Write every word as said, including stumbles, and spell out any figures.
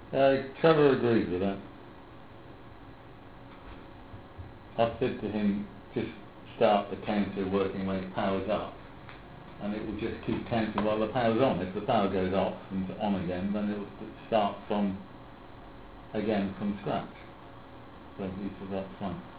Uh, Trevor agrees with that. I've said to him, just start the counter working when it powers up, and it will just keep counting while the power's on. If the power goes off and on again, then it will start from, again, from scratch. So he said that's fine.